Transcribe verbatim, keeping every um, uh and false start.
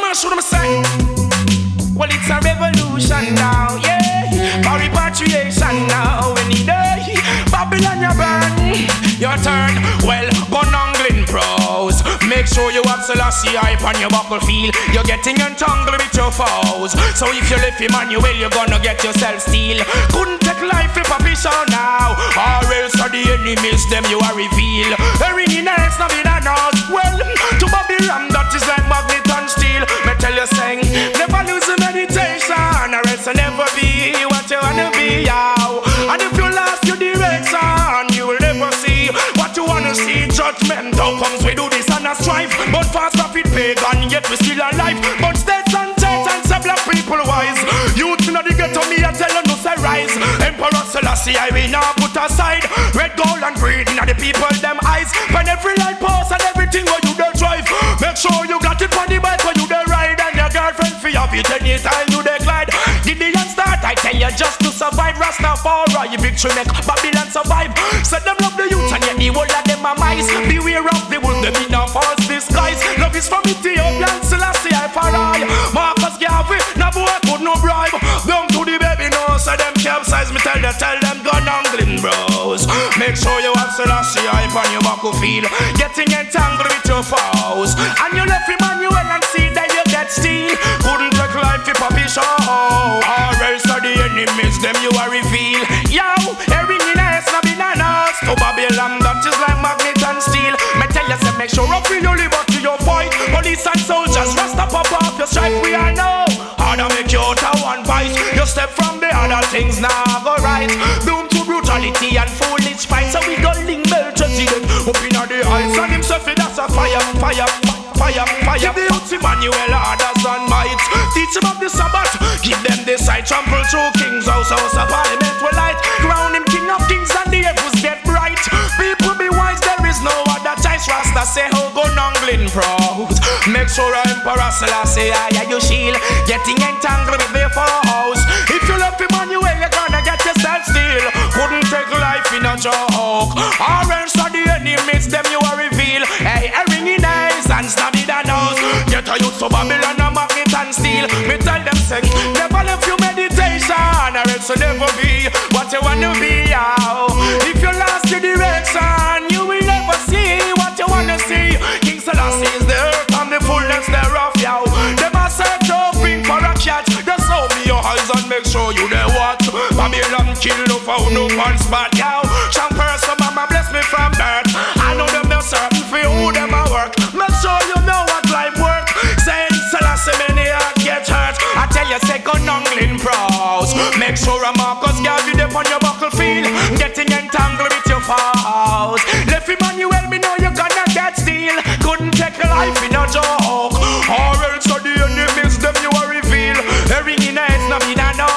should I say? Well, it's a revolution now, yeah. For repatriation now, any day. Babylon, you burn, your turn. Well, gun angling pros. Make sure you have Selassie hype on your buckle feel. You're getting entangled with your foes. So if you left Emmanuel, you're gonna get yourself steal. Couldn't take life if a fish out now. Or else are the enemies, them you are reveal. A ringing else, not in a nose. Well, to Babylon, that is like magnet and steel. Me tell you, saying, never lose the meditation, or else you'll never be what you wanna be, yow. And if you lost your direction, you will never see what you wanna see. Judgment how comes we do this and a strife. But fast profit pagan, yet we still alive. But states and church and some black people wise. Youth in the ghetto, me I tell you no say rise. Emperor Selassie I will now put aside. Red, gold and green in the people them eyes. When every light post and everything where you dey drive. Make sure you got it on the bike where you dey ride. And your girlfriend for your it anytime you dey glide. Gideon start, I tell you just to survive. Rastafari, victory make Babylon survive. Said them love the youth and yet the whole of them are mice. Beware of the wolf, them in a false disguise. Love is from Ethiopian, Selassie I for I. Marcus Garvey, no boy could no bribe. Down to the baby no, so them capsize. Me tell you, tell them gun angling bros. Make sure you have Selassie I on your buckle feel. Getting entangled with your foes. And you left Emmanuel and see that you get steal. Couldn't take life if a fish oh. Or else are the enemies, them you are reveal. Yo, every minute no be nanas. To Babylon that is like magnet and steel. Me tell you, say make sure up in your liberty you fight. Police and soldiers, rasta pop off your stripe. We all know how to make you out of one fight. You step from the other things now go right. Doom to brutality and foolish fight. So we go link Melchizedek up in the eyes. And himself that's a fire, fire, fire, fire. Give the youth Emmanuel orders and might. Teach them of the Sabbath. Give them the sight. Trample through kings house, house of parliament with light. Crown him king of kings and the heavens get bright. People be wise, there is no other choice. Rasta say how go nangling proud. Make sure Emperor Selassie I you shield. Getting entangled with their foes. If you love Emmanuel, you're gonna get yourself still. Couldn't take life in a joke. Or else are the enemies, them you are reveal. Hey, a ringing eyes and snobby the nose. Get a youth to Babylon and magnet and steel. Me tell them say, never left you meditation, or else you'll never be what you wanna be, yow. If you lost your direction, you will never see what you wanna see. King Selassie is the earth and the fullness thereof, yow. Them a search hoping for a catch. Just open your eyes and make sure you there watch. Babylon kill no found no one spot, yow. Some person mama bless me from birth. I know them they're certain for who them a work. Make sure you know what life work. Saying Selassie many heart get hurt. I tell you say gun angling pros. Make sure a Marcus Garvey them on your buckle feel. Getting entangled with your foes. Left Emmanuel me know you gonna get steal. Couldn't take a life in a joke. Or else are the enemies them you are reveal. A ringing eyes no mean I know.